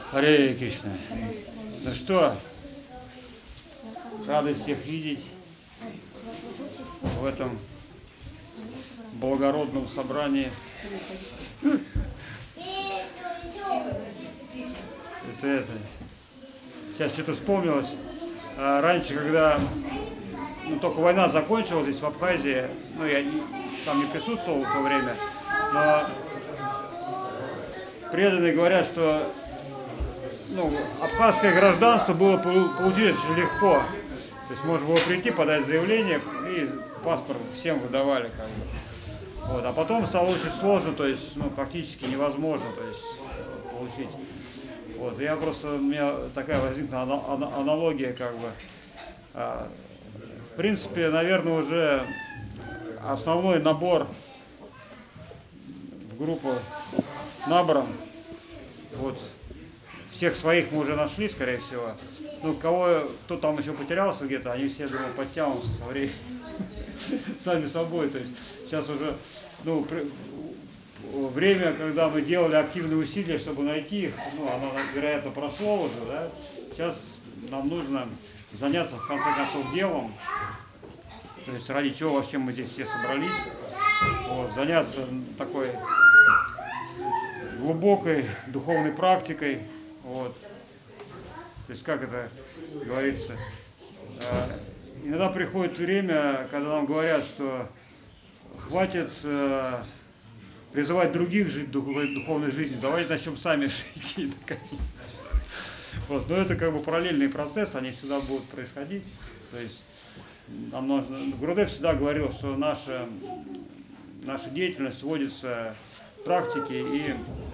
Харе Кришна. Ну что, рады всех видеть в этом благородном собрании. Это. Сейчас что-то вспомнилось. Раньше, когда только война закончилась здесь в Абхазии, я сам не присутствовал в то время, но преданные говорят, что абхазское гражданство было получить очень легко. То есть можно было прийти, подать заявление, и паспорт всем выдавали. Вот. А потом стало очень сложно, то есть практически невозможно получить. Вот. У меня такая возникла аналогия, в принципе, наверное, уже основной набор в группу набран. Вот. Всех своих мы уже нашли, скорее всего. Кто там еще потерялся где-то, они все, думаю, подтянутся со временем. Сами собой. То есть сейчас уже, время, когда мы делали активные усилия, чтобы найти их, оно, вероятно, прошло уже, да? Сейчас нам нужно заняться, в конце концов, делом. То есть ради чего вообще мы здесь все собрались. Вот, заняться такой глубокой духовной практикой. Вот. То есть, как это говорится, иногда приходит время, когда нам говорят, что хватит призывать других жить духовной жизнью, давайте начнем сами жить. Вот. Но это параллельный процесс, они всегда будут происходить. То есть Гурудев всегда говорил, что наша деятельность сводится к практике и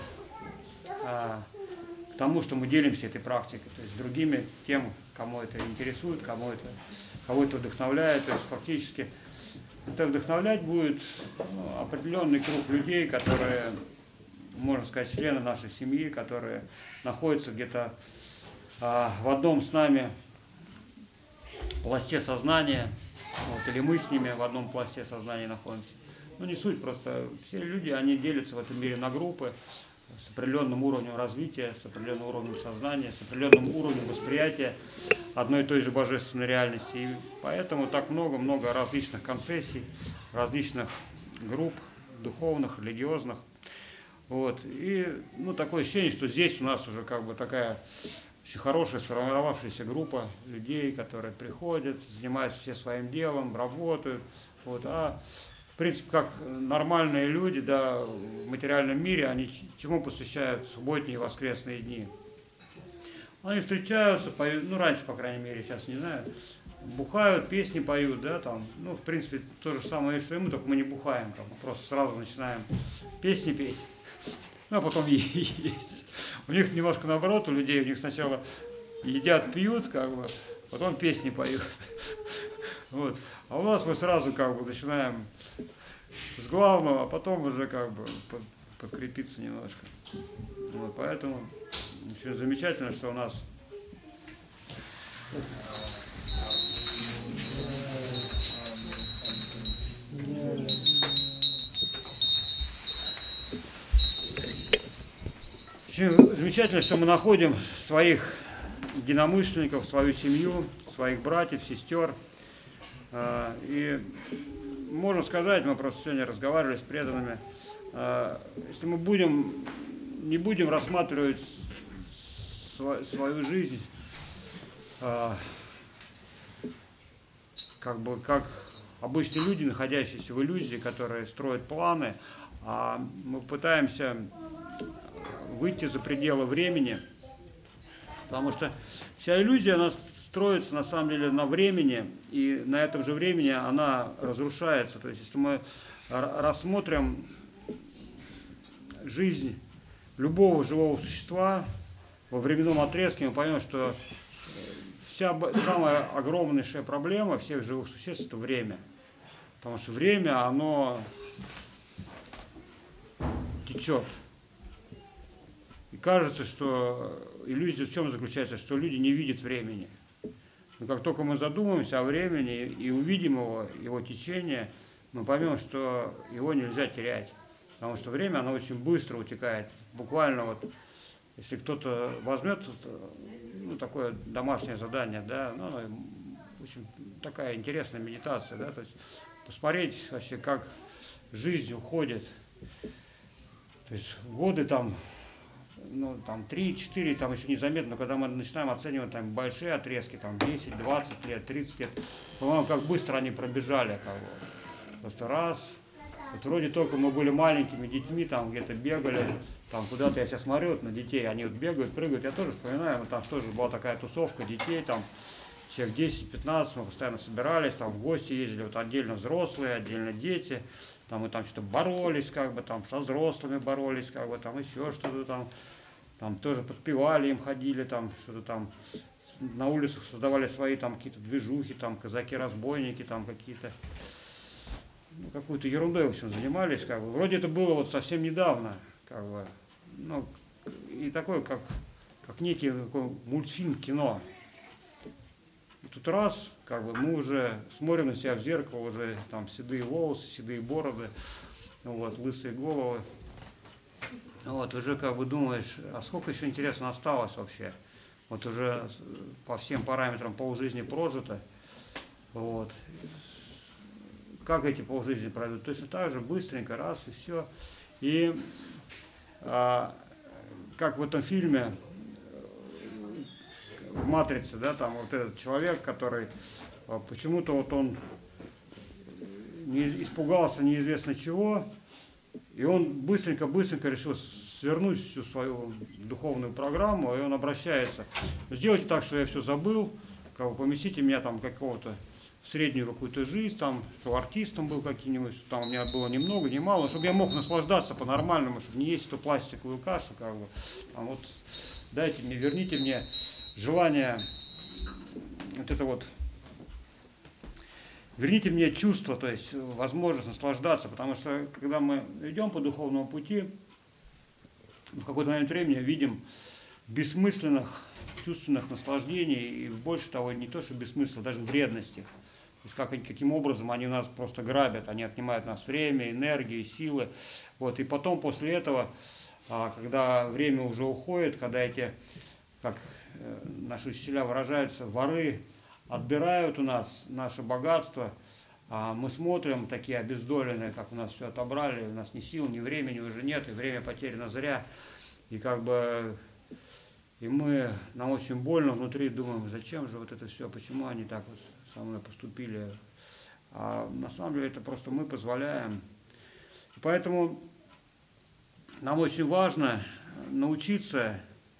к тому, что мы делимся этой практикой, то есть с другими, тем, кому это интересует, кого это вдохновляет. То есть фактически это вдохновлять будет определенный круг людей, которые, можно сказать, члены нашей семьи, которые находятся где-то в одном с нами пласте сознания, или мы с ними в одном пласте сознания находимся. Не суть, просто все люди, они делятся в этом мире на группы с определенным уровнем развития, с определенным уровнем сознания, с определенным уровнем восприятия одной и той же божественной реальности. И поэтому так много различных концессий, различных групп духовных, религиозных. Вот. И такое ощущение, что здесь у нас уже такая очень хорошая сформировавшаяся группа людей, которые приходят, занимаются все своим делом, работают. Вот. А в принципе, как нормальные люди, в материальном мире, они чему посвящают субботние и воскресные дни? Они встречаются, поют, раньше, по крайней мере, сейчас не знаю, бухают, песни поют, в принципе, то же самое, что и мы, только мы не бухаем, мы просто сразу начинаем песни петь, а потом есть. У них немножко наоборот, у людей, у них сначала едят, пьют, потом песни поют. Вот. А у нас мы сразу начинаем с главного, а потом уже подкрепиться немножко. Вот, поэтому очень замечательно, что у нас очень замечательно, что мы находим своих единомышленников, свою семью, своих братьев, сестер. И можно сказать, мы просто сегодня разговаривали с преданными, если мы не будем рассматривать свою жизнь как обычные люди, находящиеся в иллюзии, которые строят планы, а мы пытаемся выйти за пределы времени, потому что вся иллюзия, она строится на самом деле на времени, и на этом же времени она разрушается. То есть если мы рассмотрим жизнь любого живого существа во временном отрезке, мы поймем, что самая огромнейшая проблема всех живых существ – это время. Потому что время, оно течет. И кажется, что иллюзия в чем заключается, что люди не видят времени. Но как только мы задумаемся о времени и увидим его течение, мы поймем, что его нельзя терять. Потому что время, оно очень быстро утекает. Буквально если кто-то возьмет ну, такое домашнее задание, да, ну, очень такая интересная медитация, да, то есть посмотреть вообще, как жизнь уходит, то есть годы там, ну, там 3-4, там еще незаметно, но когда мы начинаем оценивать там большие отрезки, там 10, 20 лет, 30 лет, по-моему, как быстро они пробежали, как бы. Просто раз, вот вроде только мы были маленькими детьми, там где-то бегали, там куда-то я сейчас смотрю вот на детей, они вот бегают, прыгают, я тоже вспоминаю, ну, там тоже была такая тусовка детей, там человек 10-15, мы постоянно собирались, там в гости ездили, вот отдельно взрослые, отдельно дети, там мы там что-то боролись, как бы там со взрослыми боролись, как бы там еще что-то там тоже подпевали им, ходили, там что-то там на улицах создавали свои там какие-то движухи, там казаки-разбойники, там какие-то, ну, какую-то ерундой, в общем, занимались, как бы. Вроде это было вот совсем недавно, как бы, ну, и такой, как некий такой мультфильм, кино. И тут раз, как бы, мы уже смотрим на себя в зеркало, уже там седые волосы, седые бороды, вот, лысые головы. Вот, уже как бы думаешь, а сколько еще интересно осталось вообще? Вот уже по всем параметрам полжизни прожито. Вот. Как эти полжизни пройдут? Точно так же, быстренько, раз и все. И как в этом фильме в «Матрице», да, там вот этот человек, который почему-то вот он не испугался неизвестно чего, и он быстренько решил свернуть всю свою духовную программу, и он обращается: сделайте так, что я все забыл, как бы поместите меня там какого-то в среднюю какую-то жизнь, там, что артистом был каким-нибудь, что там у меня было ни много, ни мало, чтобы я мог наслаждаться по-нормальному, чтобы не есть эту пластиковую кашу, как бы, там, вот, дайте мне, верните мне желание, вот это вот, верните мне чувство, то есть возможность наслаждаться, потому что когда мы идем по духовному пути, в какой-то момент времени видим бессмысленных чувственных наслаждений, и больше того, не то что бессмысленно, даже вредности. То есть каким образом они нас просто грабят, они отнимают у нас время, энергию, силы. Вот. И потом, после этого, когда время уже уходит, когда эти, как наши учителя выражаются, воры отбирают у нас наше богатство, а мы смотрим, такие обездоленные, как у нас все отобрали, у нас ни сил, ни времени уже нет, и время потеряно зря. И как бы нам очень больно внутри, думаем, зачем же вот это все, почему они так вот со мной поступили. А на самом деле это просто мы позволяем. И поэтому нам очень важно научиться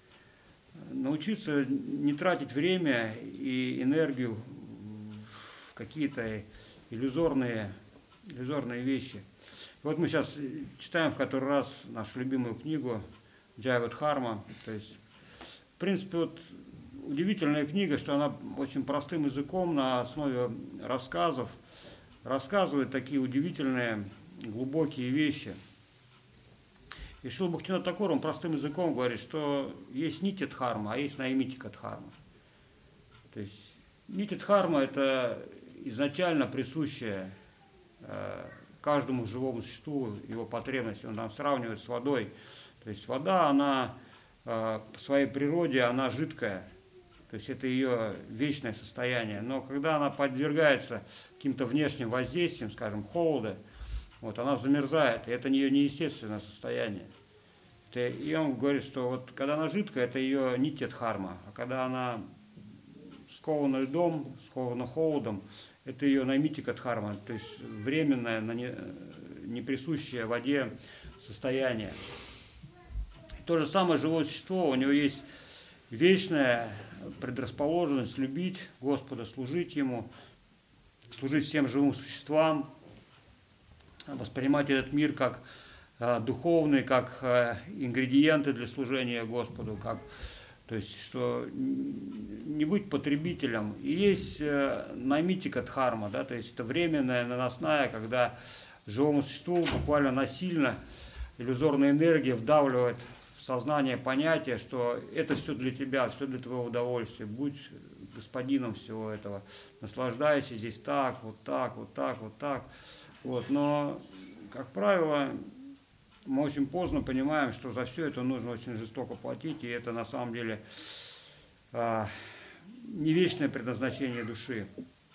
не тратить время и энергию в какие-то иллюзорные вещи. Вот мы сейчас читаем в который раз нашу любимую книгу Джайва Дхарма. То есть, в принципе, вот удивительная книга, что она очень простым языком на основе рассказов рассказывает такие удивительные, глубокие вещи. И Шрила Бхактивинода Тхакур, он простым языком говорит, что есть нитья дхарма, а есть наймитика дхарма. То есть нитья дхарма – это изначально присущая каждому живому существу его потребности. Он там сравнивает с водой. То есть вода, она по своей природе, она жидкая. То есть это ее вечное состояние. Но когда она подвергается каким-то внешним воздействиям, скажем, холода, вот, она замерзает, и это ее неестественное состояние. И он говорит, что вот когда она жидкая, это ее нитья дхарма, а когда она скована льдом, скована холодом, это ее наймитика дхарма, то есть временное, не присущее воде состояние. То же самое живое существо, у него есть вечная предрасположенность любить Господа, служить Ему, служить всем живым существам, воспринимать этот мир как духовный, как ингредиенты для служения Господу, то есть, что не быть потребителем. И есть наймитика дхарма, да, то есть это временная, наносная, когда живому существу буквально насильно иллюзорная энергия вдавливает в сознание понятие, что это все для тебя, все для твоего удовольствия, будь господином всего этого, наслаждайся здесь так, вот так, вот так, вот так. Вот. Но, как правило, мы очень поздно понимаем, что за все это нужно очень жестоко платить, и это на самом деле не вечное предназначение души.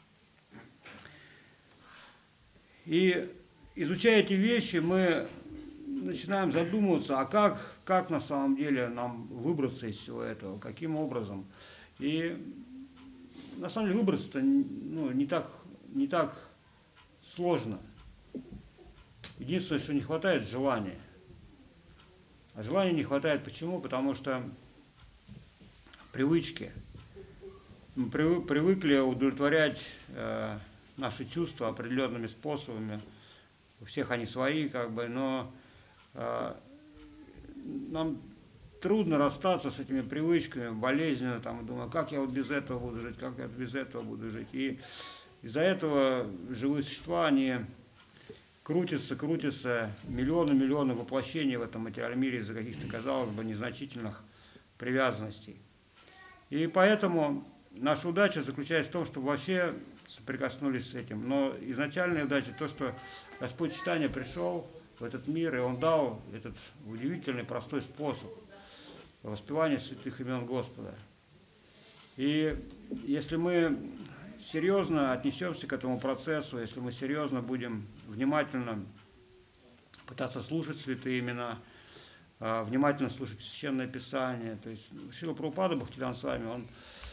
И изучая эти вещи, мы начинаем задумываться, а как на самом деле нам выбраться из всего этого, каким образом. И на самом деле выбраться-то не так сложно. Единственное, что не хватает желания. А желания не хватает почему? Потому что привычки. Мы привыкли удовлетворять наши чувства определенными способами. У всех они свои, но нам трудно расстаться с этими привычками, болезненно, думаю, как я вот без этого буду жить, как я без этого буду жить. И из-за этого живые существа, они крутятся, миллионы воплощений в этом материальном мире из-за каких-то, казалось бы, незначительных привязанностей. И поэтому наша удача заключается в том, чтобы вообще соприкоснулись с этим. Но изначальная удача то, что Господь Читания пришел в этот мир, и Он дал этот удивительный, простой способ воспевания святых имен Господа. И если мы серьезно отнесемся к этому процессу, если мы серьезно будем внимательно пытаться слушать святые имена, внимательно слушать Священное Писание, то есть Шрила Прабхупада Бхактивинода Свами, он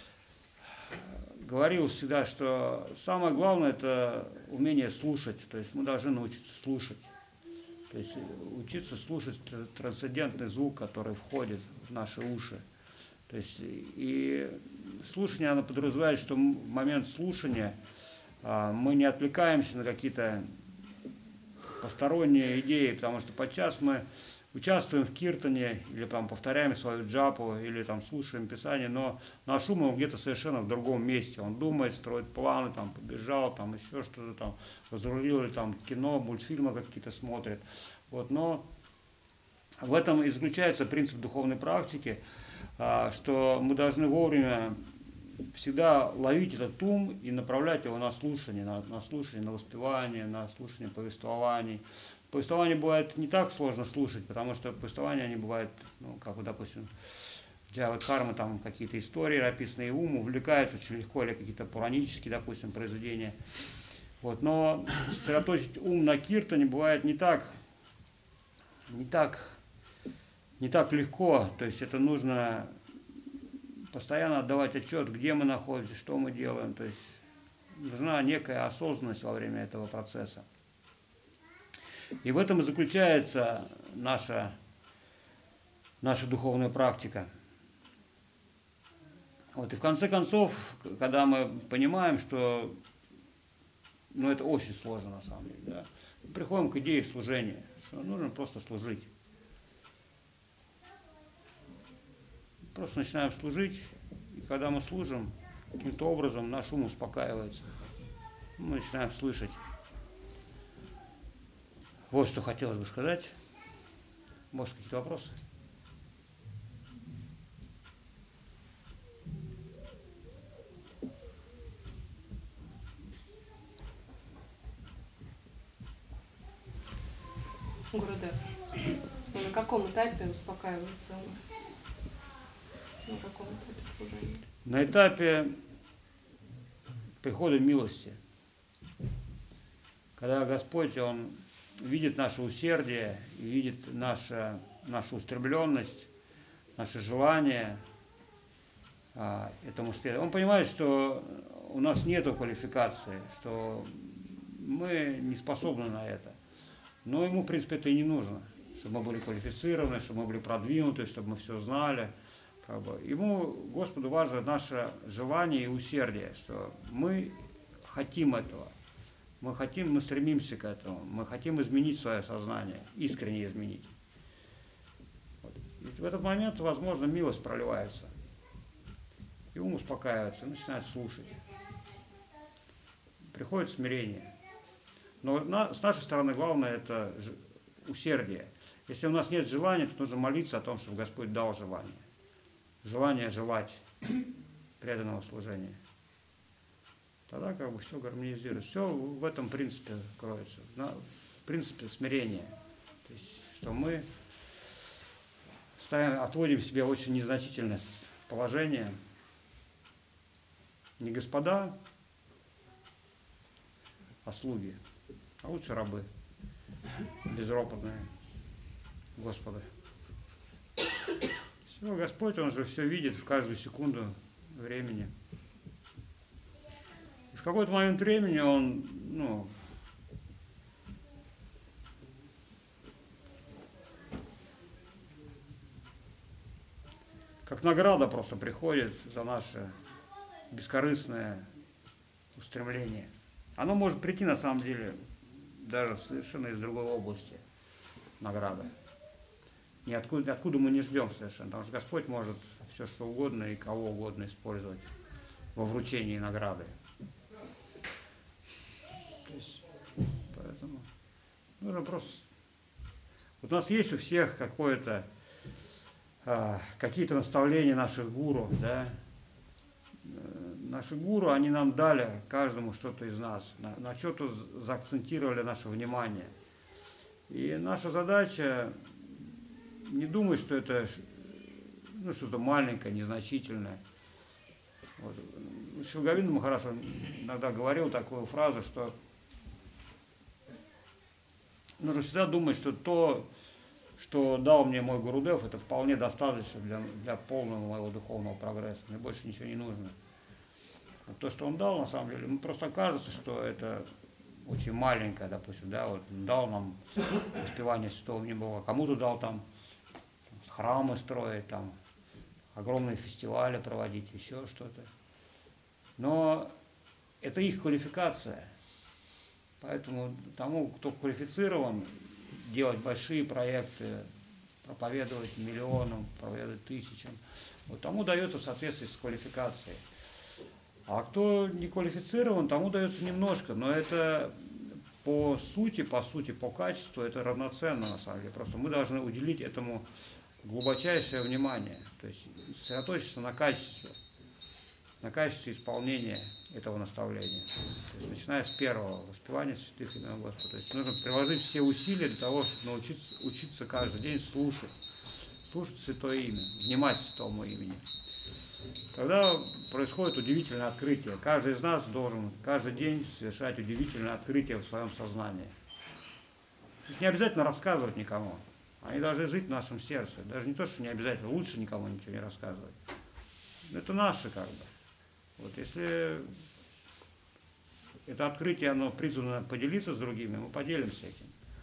говорил всегда, что самое главное – это умение слушать, то есть мы должны научиться слушать, то есть учиться слушать трансцендентный звук, который входит в наши уши. То есть и слушание, оно подразумевает, что в момент слушания мы не отвлекаемся на какие-то посторонние идеи, потому что подчас мы участвуем в киртане, или повторяем свою джапу, или слушаем Писание, но наш ум где-то совершенно в другом месте. Он думает, строит планы, побежал, еще что-то, разрулил, или кино, мультфильмы какие-то смотрит. Но в этом и заключается принцип духовной практики, что мы должны вовремя всегда ловить этот ум и направлять его на слушание, на воспевание, на слушание повествований. Повествование бывает не так сложно слушать, потому что повествования, они бывают, допустим, в Джайвадхарме какие-то истории написанные, ум увлекается очень легко, или какие-то пуранические, допустим, произведения. Но сосредоточить ум на киртане бывает не так легко, то есть это нужно постоянно отдавать отчет, где мы находимся, что мы делаем, то есть нужна некая осознанность во время этого процесса. И в этом и заключается наша духовная практика. И в конце концов, когда мы понимаем, что это очень сложно на самом деле, да, мы приходим к идее служения, что нужно просто служить. Просто начинаем служить, и когда мы служим, каким-то образом наш ум успокаивается. Мы начинаем слышать. Вот что хотелось бы сказать. Может, какие-то вопросы? Гурудев, на каком этапе успокаивается ум? На каком этапе служения? На этапе прихода милости. Когда Господь, Он видит наше усердие, видит нашу устремленность, наше желание этому следовать. Он понимает, что у нас нет квалификации, что мы не способны на это. Но ему, в принципе, это и не нужно, чтобы мы были квалифицированы, чтобы мы были продвинуты, чтобы мы все знали. Ему, Господу, важно наше желание и усердие, что мы хотим этого. Мы стремимся к этому, мы хотим изменить свое сознание, искренне изменить. И в этот момент, возможно, милость проливается. И ум успокаивается, начинает слушать. Приходит смирение. Но с нашей стороны главное это усердие. Если у нас нет желания, то нужно молиться о том, чтобы Господь дал желание. Желание желать преданного служения. Тогда все гармонизируется. Все в этом принципе кроется. В принципе смирение. То есть, что мы отводим себе очень незначительное положение. Не господа, а слуги, а лучше рабы, безропотные Господа. Все, Господь, Он же все видит в каждую секунду времени. И в какой-то момент времени Он, как награда просто приходит за наше бескорыстное устремление. Оно может прийти на самом деле даже совершенно из другой области, награда. Откуда мы не ждем совершенно, потому что Господь может все что угодно и кого угодно использовать во вручении награды. То есть, поэтому нужно просто... Вот у нас есть у всех какие-то наставления наших гуру, да? Наши гуру, они нам дали, каждому что-то из нас, на что-то заакцентировали наше внимание. И наша задача не думать, что это что-то маленькое, незначительное. Вот. Шри Говинда Махарадж иногда говорил такую фразу, что нужно всегда думать, что то, что дал мне мой Гурудев, это вполне достаточно для полного моего духовного прогресса. Мне больше ничего не нужно. Вот то, что он дал, на самом деле, просто кажется, что это очень маленькое, допустим, да, вот дал нам воспевание Святого Небога, кому-то дал там храмы строить, там огромные фестивали проводить, еще что-то. Но это их квалификация. Поэтому тому, кто квалифицирован, делать большие проекты, проповедовать миллионам, проповедовать тысячам, вот тому дается в соответствии с квалификацией. А кто не квалифицирован, тому дается немножко, но это по сути, по качеству, это равноценно на самом деле. Просто мы должны уделить этому глубочайшее внимание, то есть сосредоточиться на качестве исполнения этого наставления. То есть, начиная с первого воспевания святых имен Господа. То есть нужно приложить все усилия для того, чтобы учиться каждый день слушать Святое Имя, внимать Святому Имени. Тогда происходит удивительное открытие. Каждый из нас должен каждый день совершать удивительное открытие в своем сознании. Их не обязательно рассказывать никому. Они должны жить в нашем сердце. Даже не то, что не обязательно, лучше никому ничего не рассказывать. Это наше как бы. Вот если это открытие, оно призвано поделиться с другими, мы поделимся этим.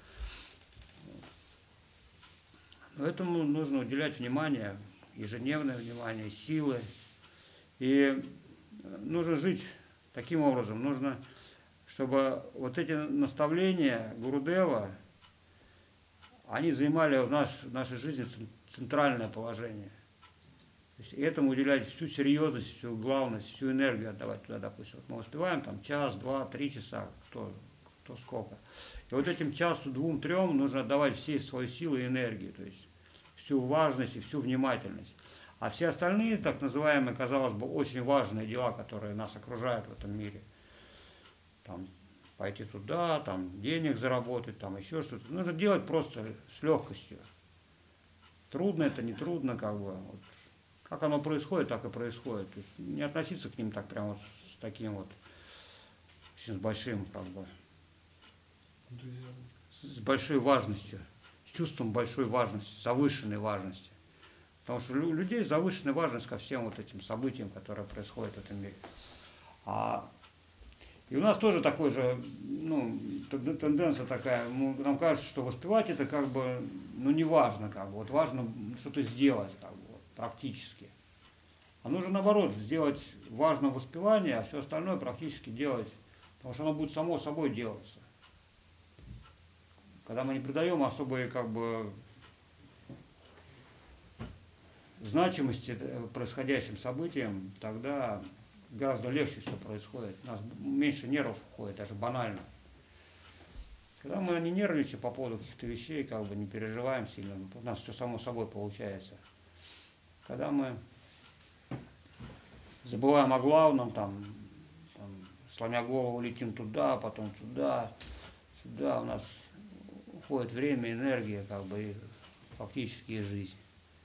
Но этому нужно уделять внимание, ежедневное внимание, силы. И нужно жить таким образом. Нужно, чтобы вот эти наставления Гурудева, они занимали в нашей жизни центральное положение. То есть этому уделять всю серьезность, всю главность, всю энергию отдавать туда, допустим. Вот мы успеваем там час, 2, 3 часа, кто сколько. И вот этим часу, 2, 3 нужно отдавать все свои силы и энергию, то есть всю важность и всю внимательность. А все остальные, так называемые, казалось бы, очень важные дела, которые нас окружают в этом мире, там, пойти туда, там, денег заработать, там, еще что-то, нужно делать просто с легкостью. Трудно это, не трудно, как бы. Вот. Как оно происходит, так и происходит. То есть не относиться к ним так прямо вот, с таким вот, очень с большим, как бы, с большой важностью, с чувством большой важности, завышенной важности. Потому что у людей завышенная важность ко всем вот этим событиям, которые происходят в этом мире. И у нас тоже такой же, тенденция такая, нам кажется, что воспевать это как бы, не важно, как бы, вот важно что-то сделать, как бы, вот, практически. А нужно наоборот, сделать важно воспевание, а все остальное практически делать, потому что оно будет само собой делаться. Когда мы не придаем особой, как бы, значимости происходящим событиям, тогда гораздо легче все происходит. У нас меньше нервов уходит, даже банально. Когда мы не нервничаем по поводу каких-то вещей, как бы не переживаем сильно, у нас все само собой получается. Когда мы забываем о главном, там, сломя голову, летим туда, потом туда, сюда, у нас уходит время, энергия, как бы, и фактически и жизнь.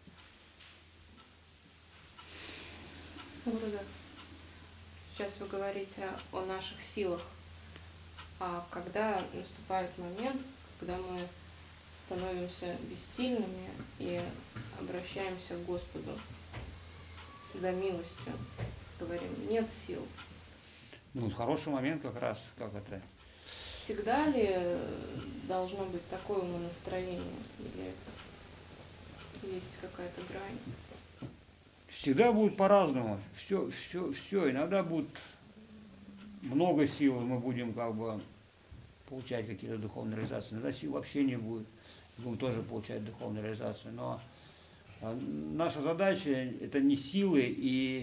Гурудев, сейчас вы говорите о наших силах. А когда наступает момент, когда мы становимся бессильными и обращаемся к Господу за милостью, говорим, нет сил. Ну, хороший момент как раз, как это. Всегда ли должно быть такое умонастроение, или есть какая-то грань? Всегда будет по-разному. Все. Иногда будет много сил, мы будем как бы получать какие-то духовные реализации. Иногда сил вообще не будет. Будем тоже получать духовную реализацию. Но наша задача это не силы и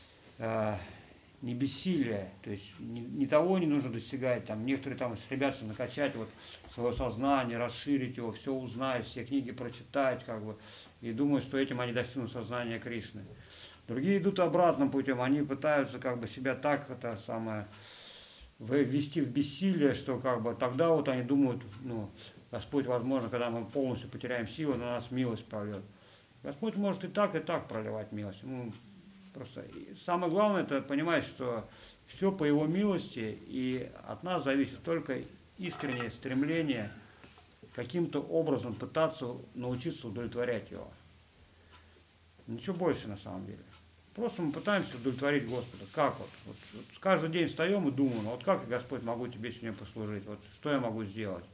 не бессилие. То есть ни того не нужно достигать. Там, некоторые там стремятся накачать вот свое сознание, расширить его, все узнать, все книги прочитать, как бы, и думают, что этим они достигнут сознания Кришны. Другие идут обратным путем, они пытаются как бы себя так это самое ввести в бессилие, что как бы тогда вот они думают, ну, Господь, возможно, когда мы полностью потеряем силу, на нас милость прольет. Господь может и так проливать милость. Ну, просто самое главное это понимать, что все по Его милости, и от нас зависит только искреннее стремление каким-то образом пытаться научиться удовлетворять Его. Ничего больше на самом деле. Просто мы пытаемся удовлетворить Господа. Как вот каждый день встаем и думаем, вот как, Господь, могу Тебе сегодня послужить, вот что я могу сделать.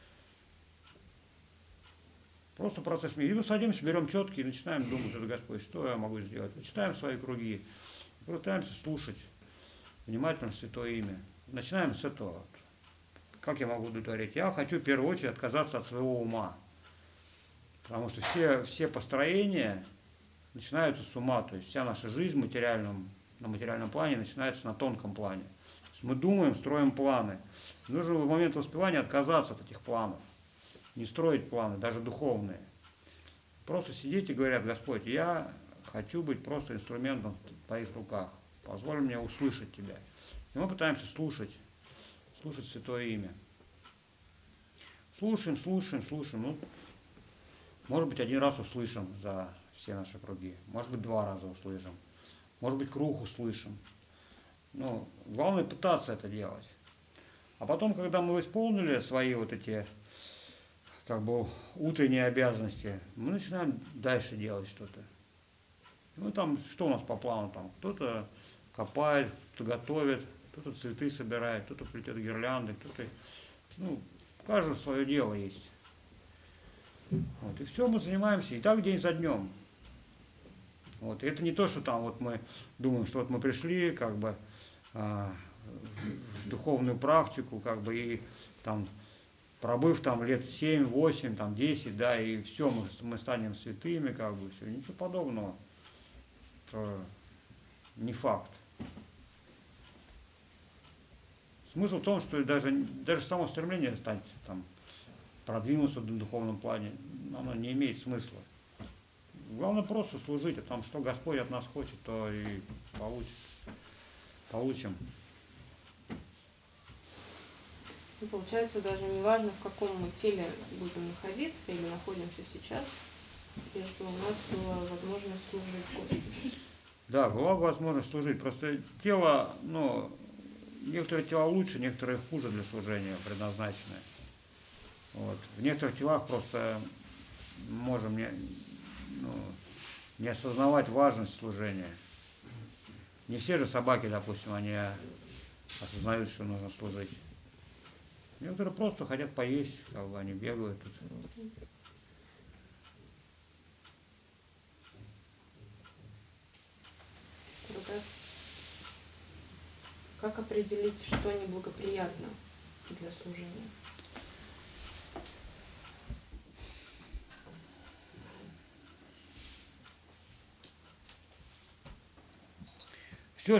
Просто процесс мира. И мы садимся, берем четки и начинаем думать, это Господь, что я могу сделать. Читаем свои круги, пытаемся слушать внимательно Святое Имя. Начинаем с этого. Как я могу удовлетворить? Я хочу в первую очередь отказаться от своего ума. Потому что все построения начинаются с ума. То есть вся наша жизнь на материальном плане начинается на тонком плане. То есть мы думаем, строим планы. Нужно в момент воспевания отказаться от этих планов. Не строить планы, даже духовные. Просто сидеть и говорят, Господь, я хочу быть просто инструментом в Твоих руках. Позволь мне услышать Тебя. И мы пытаемся слушать Святое Имя. Слушаем. Ну, может быть, один раз услышим за все наши круги. Может быть, 2 раза услышим. Может быть, круг услышим. Ну, главное пытаться это делать. А потом, когда мы исполнили свои вот эти как бы утренние обязанности, мы начинаем дальше делать что-то. Ну там, что у нас по плану там? Кто-то копает, кто-то готовит, кто-то цветы собирает, кто-то плетет гирлянды, кто-то, ну, у каждого свое дело есть. Вот, и все, мы занимаемся, и так день за днем. Вот, и это не то, что там вот мы думаем, что вот мы пришли, как бы, в духовную практику, как бы, и там, пробыв там лет 7, 8, там 10, да, и все, мы станем святыми, как бы, все, ничего подобного. Это не факт. Смысл в том, что даже само стремление стать, там, продвинуться в духовном плане, оно не имеет смысла. Главное просто служить, а там что Господь от нас хочет, то и получим. И получается, даже не важно, в каком мы теле будем находиться или находимся сейчас, если у нас была возможность служить Господу. Да, была возможность служить. Просто тело, ну, некоторые тела лучше, некоторые хуже для служения предназначены. Вот. В некоторых телах просто можем не осознавать важность служения. Не все же собаки, допустим, они осознают, что нужно служить. Некоторые просто хотят поесть, как бы они бегают тут. Как определить, что неблагоприятно для служения? Все,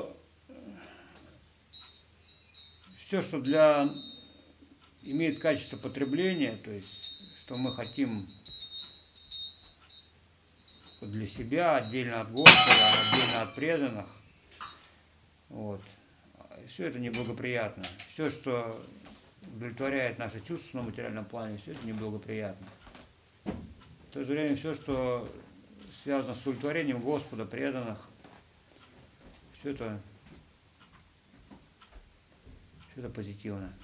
что имеет качество потребления, то есть, что мы хотим для себя, отдельно от Господа, отдельно от преданных, вот, все это неблагоприятно. Все, что удовлетворяет наши чувства на материальном плане, все это неблагоприятно. В то же время все, что связано с удовлетворением Господа, преданных, все это позитивно.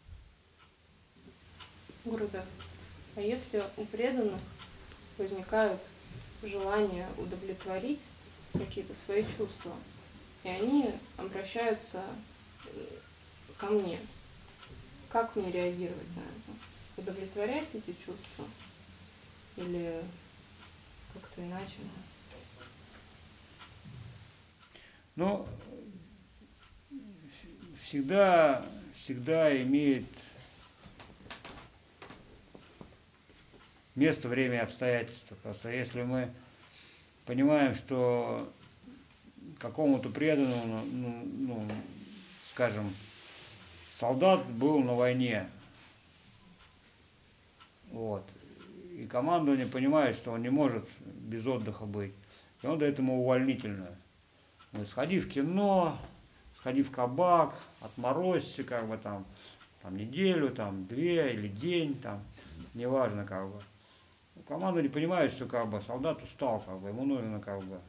Гурудев, а если у преданных возникают желания удовлетворить какие-то свои чувства, и они обращаются ко мне, как мне реагировать на это? Удовлетворять эти чувства или как-то иначе? Ну, всегда имеет место, время и обстоятельства. Просто если мы понимаем, что какому-то преданному, скажем, солдат был на войне, вот, и командование понимает, что он не может без отдыха быть, и он дает ему увольнительную. Вот, сходи в кино, сходи в кабак, отморозься, как бы там неделю, там, 2 или день, там, неважно, как бы. Команда не понимает, что как бы солдат устал, как бы, ему нужно как бы,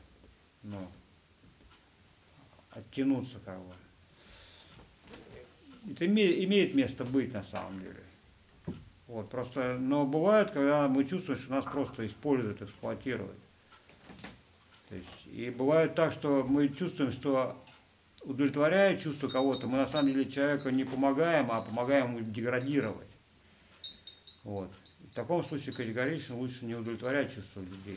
оттянуться, как бы. Это имеет место быть на самом деле. Вот, просто, но бывает, когда мы чувствуем, что нас просто используют, эксплуатируют. То есть, и бывает так, что мы чувствуем, что удовлетворяя чувство кого-то, мы на самом деле человеку не помогаем, а помогаем ему деградировать. Вот. В таком случае категорично лучше не удовлетворять чувства людей.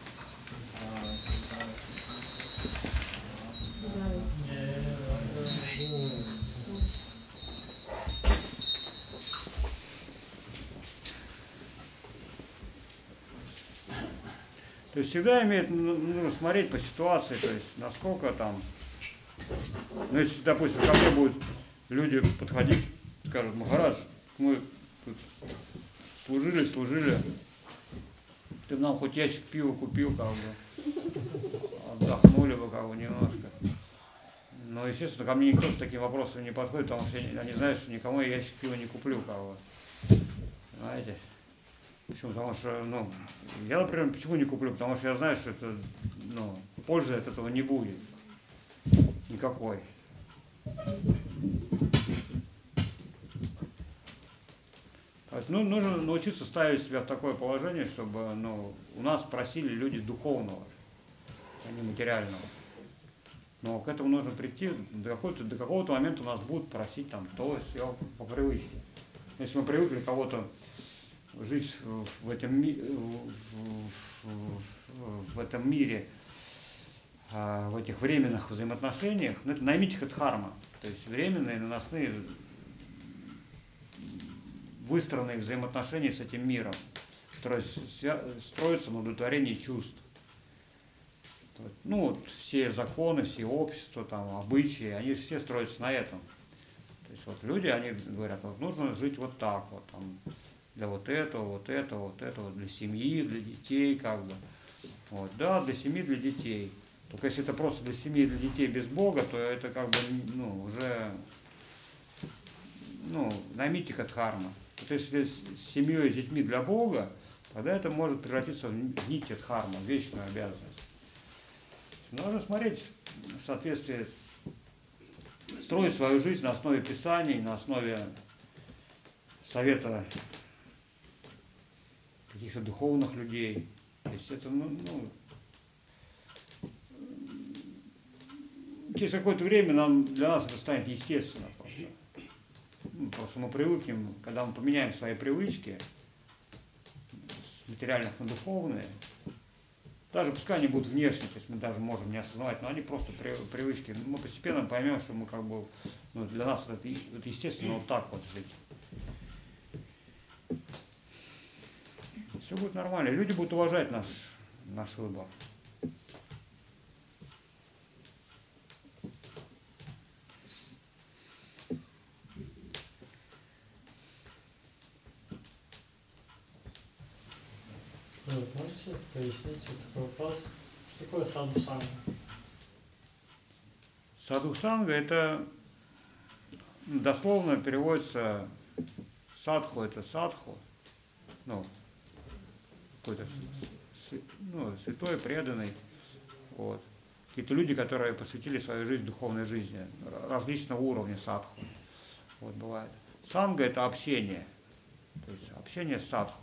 То есть всегда нужно смотреть по ситуации, то есть насколько там, если, допустим, ко мне будут люди подходить, скажут: Махарадж, мы тут служили, ты бы нам хоть ящик пива купил, как бы, отдохнули бы, как бы, немножко. Но, естественно, ко мне никто с таким вопросом не подходит, потому что они знают, что никому я ящик пива не куплю, как бы. Знаете? Почему? Потому что, я, например, почему не куплю? Потому что я знаю, что это, пользы от этого не будет. Никакой. То есть, нужно научиться ставить себя в такое положение, чтобы, у нас просили люди духовного, а не материального. Но к этому нужно прийти, до какого-то момента у нас будут просить там то, все по привычке. Если мы привыкли кого-то жить в этом мире, в этих временных взаимоотношениях, это наймитиха дхарма, то есть временные, наносные, выстроенные взаимоотношения с этим миром, строятся на удовлетворении чувств. Все законы, все общества, там, обычаи, они же все строятся на этом. То есть люди, они говорят: нужно жить вот так вот, там, для вот этого, для семьи, для детей, как бы. Вот, да, для семьи, для детей. Только если это просто для семьи, для детей без Бога, то это как бы, уже, наймитиха дхарма. Вот если с семьей, с детьми для Бога, тогда это может превратиться в нитья дхарма, в вечную обязанность. Нужно смотреть в соответствии, строить свою жизнь на основе Писаний, на основе совета каких-то духовных людей. То есть это, через какое-то время для нас это станет естественно просто. Просто мы привыкнем, когда мы поменяем свои привычки с материальных на духовные, даже пускай они будут внешние, то есть мы даже можем не осознавать, но они просто привычки. Мы постепенно поймем, что мы как бы, для нас это естественно вот так вот жить. Все будет нормально, люди будут уважать наш выбор. Можете пояснить такой вопрос? Что такое садхусанга? Садхусанга — это дословно переводится Садху это садху, ну, какой-то святой, преданный. Вот. Какие-то люди, которые посвятили свою жизнь духовной жизни, различного уровня садху. Вот бывает. Санга это общение. То есть общение с садху.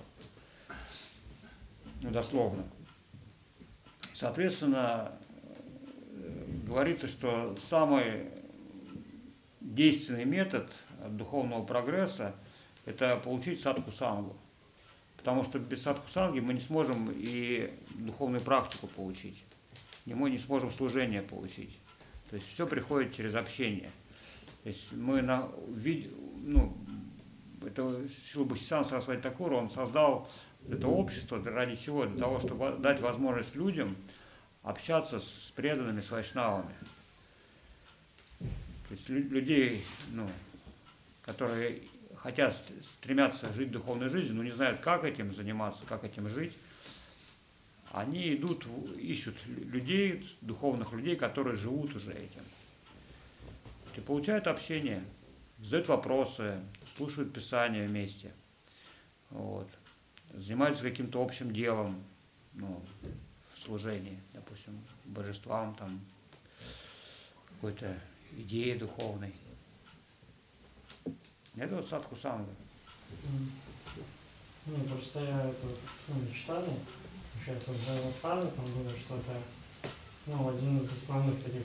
Ну, дословно. Соответственно, говорится, что самый действенный метод духовного прогресса – это получить садху-сангу. Потому что без садху-санги мы не сможем и духовную практику получить, мы не сможем служение получить. То есть все приходит через общение. То есть мы это Шрила Бхактисиданта Сарасвати Такур, он создал это общество ради чего? Для того, чтобы дать возможность людям общаться с преданными, с вайшнавами. То есть людей, которые стремятся жить духовной жизнью, но не знают, как этим заниматься, как этим жить, они ищут людей, духовных людей, которые живут уже этим. И получают общение, задают вопросы, слушают Писание вместе, вот, занимаются каким-то общим делом, в служении, допустим, божествам, там, какой-то идеи духовной. Это вот садху-санга. Просто я это читали, получается, в Джайватхане, там было, что это один из основных таких,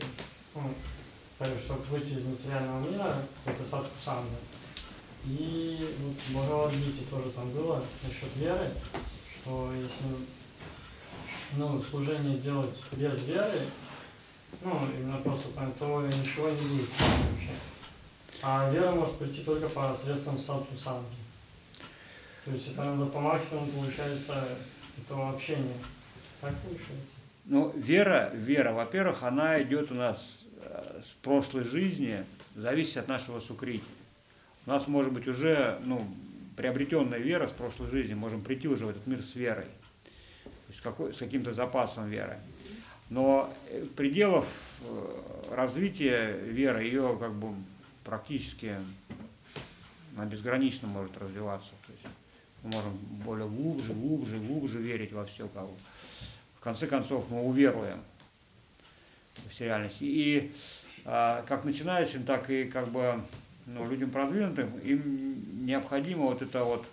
чтобы выйти из материального мира, это садху-санга. И вот в Бхагавад-гите тоже там было насчет веры, что если служение делать без веры, именно просто там, то ничего не будет вообще. А вера может прийти только посредством садху-санги. То есть это надо по максимуму, получается, этого общения. Так получается? Вера, во-первых, она идет у нас с прошлой жизни, зависит от нашего сукрити. У нас может быть уже, приобретенная вера с прошлой жизни, можем прийти уже в этот мир с верой, то есть с каким-то запасом веры. Но пределов развития веры, ее практически она безгранично может развиваться. То есть мы можем более глубже верить во все. В конце концов мы уверуем в всю реальность. И как начинающим, так и людям продвинутым, им необходимо вот это вот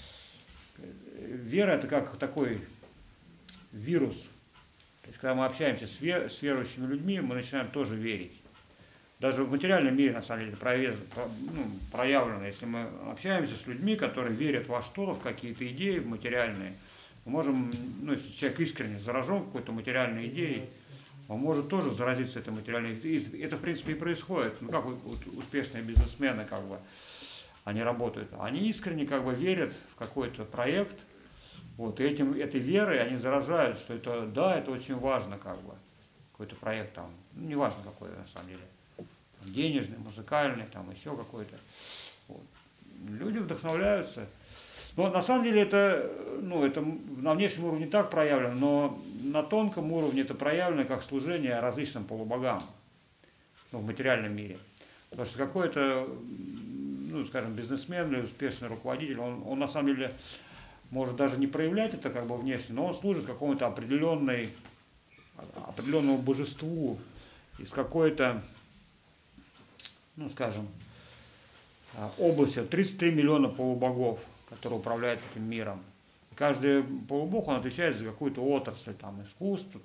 вера, это как такой вирус. То есть, когда мы общаемся с верующими людьми, мы начинаем тоже верить. Даже в материальном мире, на самом деле, проявлено. Если мы общаемся с людьми, которые верят во что-то, в какие-то идеи материальные, мы можем, если человек искренне заражен какой-то материальной идеей, он может тоже заразиться этой материальной идеей. Это, в принципе, и происходит. Как успешные бизнесмены, они работают. Они искренне верят в какой-то проект, вот, и этой верой они заражают, что это очень важно, какой-то проект там, неважно какой, на самом деле, там, денежный, музыкальный, там, еще какой-то. Вот. Люди вдохновляются. Но на самом деле это на внешнем уровне так проявлено, но на тонком уровне это проявлено как служение различным полубогам, в материальном мире. Потому что какой-то, бизнесмен или успешный руководитель, он на самом деле может даже не проявлять это внешне, но он служит какому-то определенному божеству из какой-то, области. 33 миллиона полубогов, которые управляют этим миром. И каждый полубог, он отвечает за какую-то отрасль, искусство,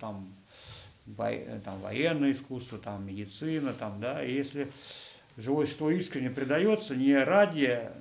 военное искусство, медицина, и если живое существо искренне предается не ради,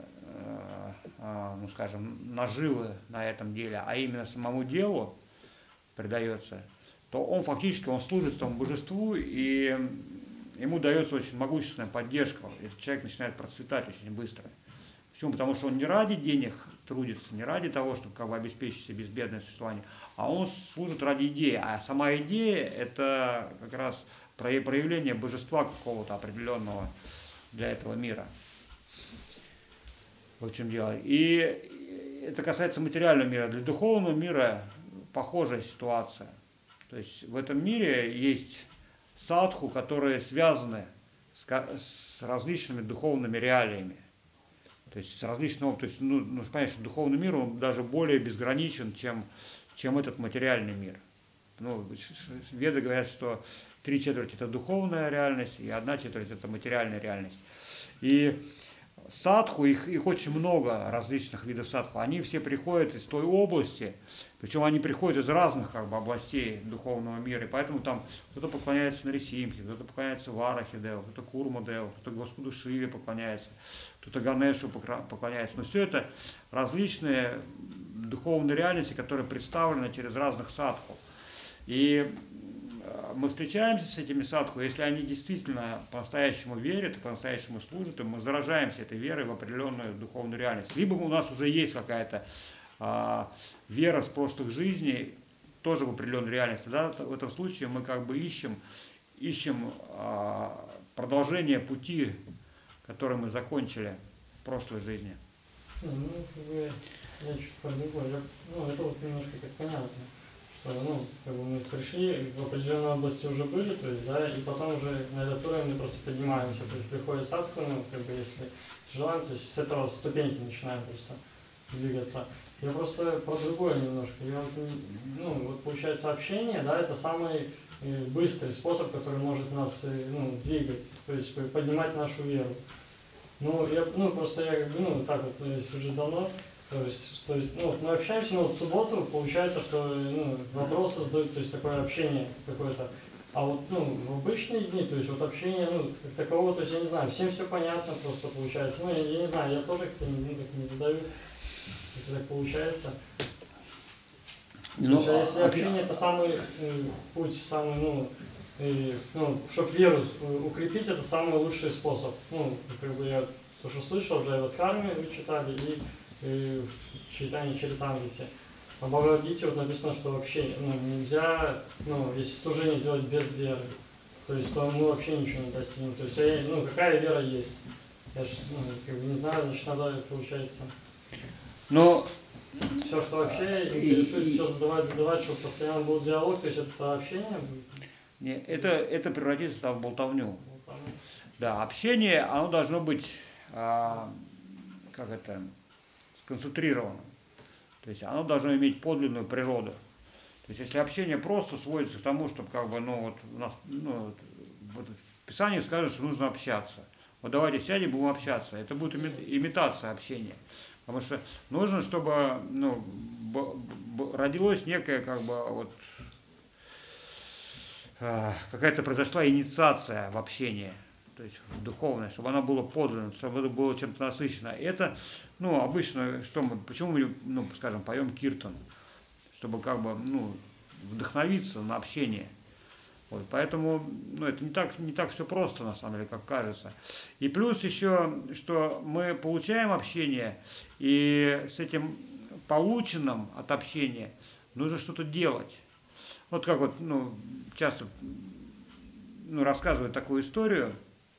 наживы на этом деле, а именно самому делу предается, то он фактически служит этому божеству, и ему дается очень могущественная поддержка. Этот человек начинает процветать очень быстро. Почему? Потому что он не ради денег трудится, не ради того, чтобы обеспечить себе безбедное существование, а он служит ради идеи. А сама идея – это как раз проявление божества какого-то определенного для этого мира. Вот в чем дело. И это касается материального мира. Для духовного мира похожая ситуация. То есть в этом мире есть садху, которые связаны с различными духовными реалиями. То есть с различного, то есть, нужно понять, что духовный мир, он даже более безграничен, чем этот материальный мир. Ну, веды говорят, что 3/4 это духовная реальность, и 1/4 это материальная реальность. И садху, их очень много, различных видов садху, они все приходят из той области, причем они приходят из разных как бы областей духовного мира, и поэтому там кто-то поклоняется Нарисимхе, кто-то поклоняется Варахе Деву, кто-то Курма Деву, кто-то Господу Шиве поклоняется, кто-то Ганешу поклоняется. Но все это различные духовные реальности, которые представлены через разных садху. И мы встречаемся с этими садху, если они действительно по-настоящему верят и по-настоящему служат, и мы заражаемся этой верой в определенную духовную реальность. Либо у нас уже есть какая-то вера с прошлых жизней, тоже в определенную реальность. Да? В этом случае мы как бы ищем продолжение пути, который мы закончили в прошлой жизни. Ну, я чуть по-другому. Это вот немножко как понятно. Что, как бы мы пришли, в определенной области уже были, то есть, да, и потом уже на этот уровень мы просто поднимаемся, то есть приходит садху, как бы если желаем, то есть с этого ступеньки начинаем просто двигаться. Я просто про другое немножко. Вот получается общение, да, это самый быстрый способ, который может нас, двигать, то есть поднимать нашу веру. Просто я так вот, уже давно. То есть, мы общаемся, в субботу получается, что вопросы задают, то есть такое общение какое-то. А вот в обычные дни, то есть вот общение, как такового, то есть я не знаю, всем все понятно просто получается. Я не знаю, я тоже как-то так не задаю, как так получается. Если общение это самый путь, самый, чтобы веру укрепить, это самый лучший способ. Как бы я тоже слышал, уже в Дхарме вы читали, и в читании Чаритамрити. В Бхагавад-гите вот написано, что вообще нельзя, если служение делать без веры, то есть то мы вообще ничего не достигнем. То есть какая вера есть? Я же не знаю, значит надо, получается. Все, что вообще интересует, все задавать, чтобы постоянно был диалог, то есть это общение будет? Нет, это превратится в болтовню. Да, общение, оно должно быть, сконцентрировано. То есть оно должно иметь подлинную природу. То есть если общение просто сводится к тому, чтобы у нас, в Писании скажет, что нужно общаться. Вот давайте сядем, будем общаться. Это будет имитация общения. Потому что нужно, чтобы родилось некое какая-то произошла инициация в общении. То есть духовное, чтобы оно было подлинно, чтобы это было чем-то насыщено. Это, обычно, почему мы, поем киртан, чтобы вдохновиться на общение. Вот, поэтому, это не так все просто, на самом деле, как кажется. И плюс еще, что мы получаем общение, и с этим полученным от общения нужно что-то делать. Вот как часто, рассказывают такую историю.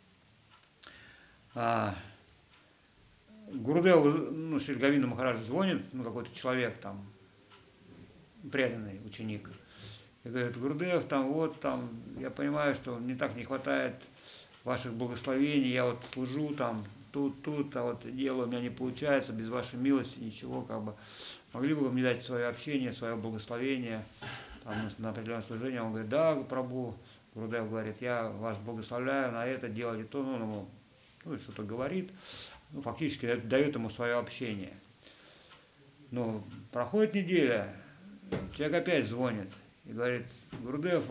Гурудеву, Шри Говинду Махараджу звонит, какой-то человек там, преданный ученик, и говорит: Гурудев, я понимаю, что мне так не хватает ваших благословений, я вот служу тут, а вот дело у меня не получается, без вашей милости ничего, могли бы вы мне дать свое общение, свое благословение на определенное служение? Он говорит: да, Прабху. Гурудев говорит: я вас благословляю на это, делайте то, что-то говорит, фактически дает ему свое общение. Проходит неделя, человек опять звонит и говорит: Гурудев,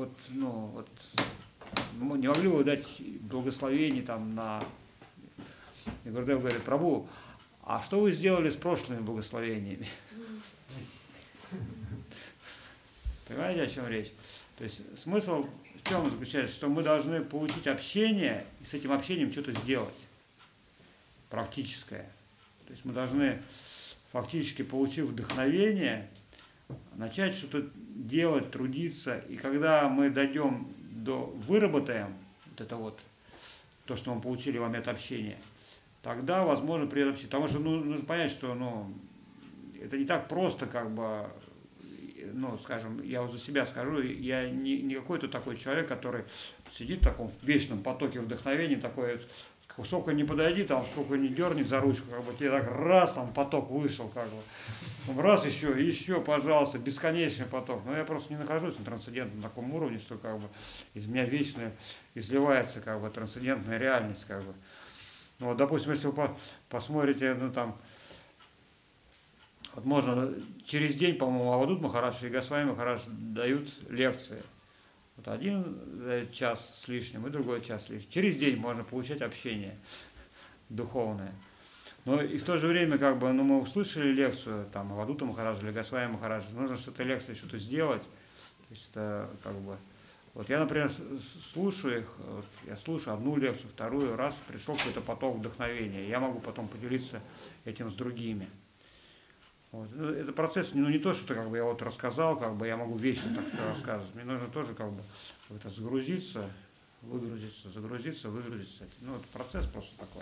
не могли бы вы дать благословение на... И Гурудев говорит: Прабху, а что вы сделали с прошлыми благословениями? Понимаете, о чем речь? То есть смысл в чем заключается, что мы должны получить общение и с этим общением что-то сделать практическое. То есть мы должны, фактически получив вдохновение, начать что-то делать, трудиться. И когда мы выработаем то, что мы получили в момент общения, тогда, возможно, придет общение. Потому что нужно понять, что это не так просто, я вот за себя скажу, я не какой-то такой человек, который сидит в таком вечном потоке вдохновения, такой сколько не подойди, там сколько не дерни за ручку, как бы тебе так раз, там поток вышел, как бы. Там раз еще, пожалуйста, бесконечный поток. Но я просто не нахожусь на трансцендентном таком уровне, что как бы из меня вечно изливается как бы трансцендентная реальность, как бы. Ну, вот, допустим, если вы посмотрите, ну там, вот можно через день, по-моему, Авадут Махарадж и Госвами Махарадж дают лекции. Вот один час с лишним и другой час с лишним. Через день можно получать общение духовное. Но и в то же время, как бы, ну, мы услышали лекцию, там, Авадута Махараджа или Госвами Махараджа, нужно с этой лекцией что-то сделать. То есть это как бы... Вот я, например, слушаю их, вот, я слушаю одну лекцию, вторую, раз пришел какой-то поток вдохновения, я могу потом поделиться этим с другими. Вот. Это процесс, ну, не то, что как бы я вот рассказал, как бы я могу вечно так все рассказывать. Мне нужно тоже как бы это загрузиться, выгрузиться, загрузиться, выгрузиться. Ну, это процесс просто такой.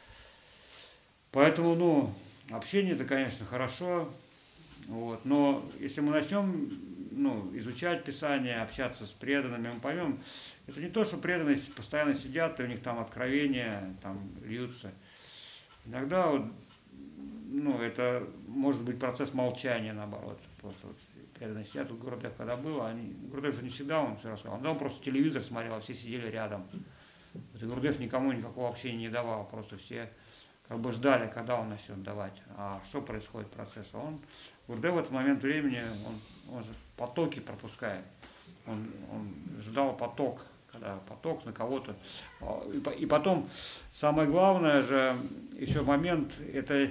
Поэтому, ну, общение это, конечно, хорошо. Вот, но если мы начнем, ну, изучать Писание, общаться с преданными, мы поймем, это не то, что преданные постоянно сидят, и у них там откровения там льются. Иногда вот, ну, это может быть процесс молчания, наоборот. Просто вот преданные сидят, у Гурудев когда было, Гурудев же не всегда он все рассказал, он просто телевизор смотрел, а все сидели рядом. Вот, и Гурудев никому никакого общения не давал, просто все как бы ждали, когда он начнет давать. А что происходит процесс? Гурудев в этот момент времени, он же потоки пропускает. Он ждал поток, когда поток на кого-то. И потом, самое главное же, еще момент, это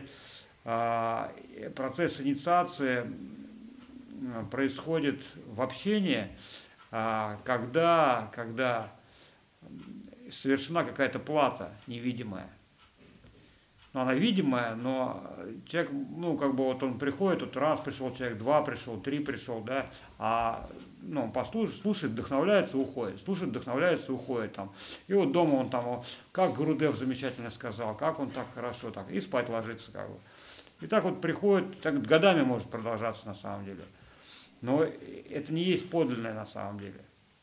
процесс инициации происходит в общении, когда совершена какая-то плата невидимая. Но она видимая, но человек, ну, как бы вот он приходит, вот раз пришел человек, два пришел, три пришел, да, ну, он послушает, слушает, вдохновляется, уходит, слушает, вдохновляется, уходит там. И вот дома он там, как Гурудев замечательно сказал, как он так хорошо, так, и спать ложится, как бы. И так вот приходит, так годами может продолжаться на самом деле. Но это не есть подлинное на самом деле.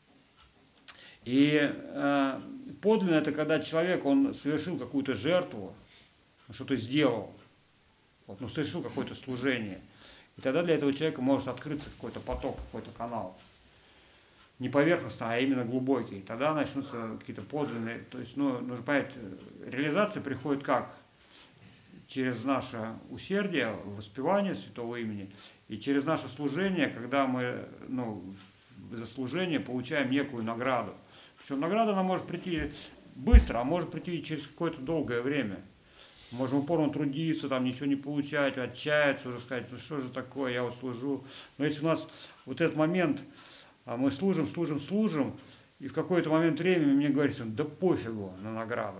И подлинное это когда человек, он совершил какую-то жертву, что-то сделал, вот, ну, совершил какое-то служение. И тогда для этого человека может открыться какой-то поток, какой-то канал. Не поверхностный, а именно глубокий. Тогда начнутся какие-то подлинные. То есть, ну, нужно понять, реализация приходит как? Через наше усердие, воспевание святого имени, и через наше служение, когда мы, ну, за служение получаем некую награду. Причем награда она может прийти быстро, а может прийти через какое-то долгое время. Можем упорно трудиться, там ничего не получать, отчаяться, уже сказать, ну что же такое, я вот служу. Но если у нас вот этот момент, мы служим, и в какой-то момент времени мне говорится, да пофигу на награду.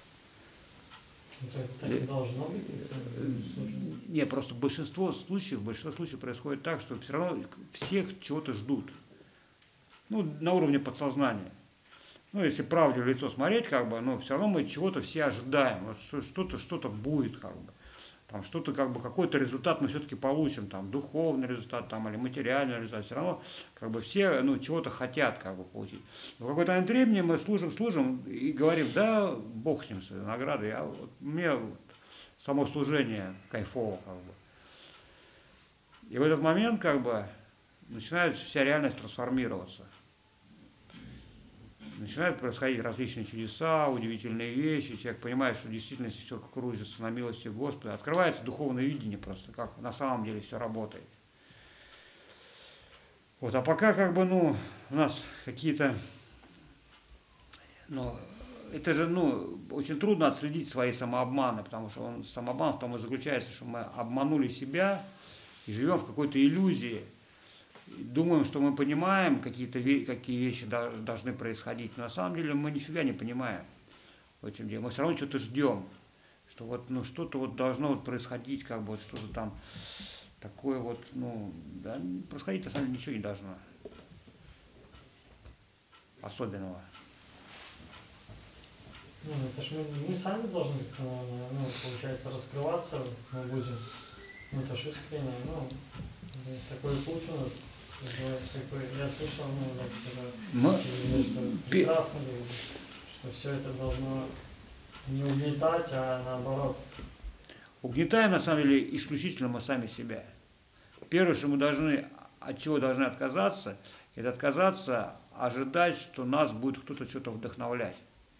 Это так и должно быть, если Не, просто большинство случаев происходит так, что все равно всех чего-то ждут. Ну, на уровне подсознания. Ну, если правде в лицо смотреть, как бы, ну, все равно мы чего-то все ожидаем. Вот что-то будет, как бы. Там что-то, как бы, какой-то результат мы все-таки получим, там, духовный результат, там, или материальный результат. Все равно, как бы, все, ну, чего-то хотят, как бы, получить. Но в какой-то момент времени мы служим и говорим, да, Бог с ним, с этой наградой. Мне само служение кайфово, как бы. И в этот момент, как бы, начинает вся реальность трансформироваться. Начинают происходить различные чудеса, удивительные вещи. Человек понимает, что в действительности все кружится на милости Господа. Открывается духовное видение просто, как на самом деле все работает. Вот, а пока как бы, ну, у нас какие-то, ну, это же, ну, очень трудно отследить свои самообманы, потому что самообман в том и заключается, что мы обманули себя и живем в какой-то иллюзии. Думаем, что мы понимаем, какие вещи должны происходить, но на самом деле мы нифига не понимаем, в чем дело. Мы все равно что-то ждем, что вот, ну, что-то вот должно вот происходить, как бы вот что-то там такое вот, ну, да, происходить на самом деле ничего не должно особенного. Ну, это же мы сами должны, ну, получается, раскрываться, мы будем, ну, это же искренне, ну, такой путь у нас. Я слышал, ну, что прекрасно, что все это должно Не угнетать, а наоборот. Угнетаем, на самом деле, исключительно мы сами себя. Первое, что мы должны, от чего должны отказаться, это отказаться ожидать, что нас будет кто-то что-то вдохновлять.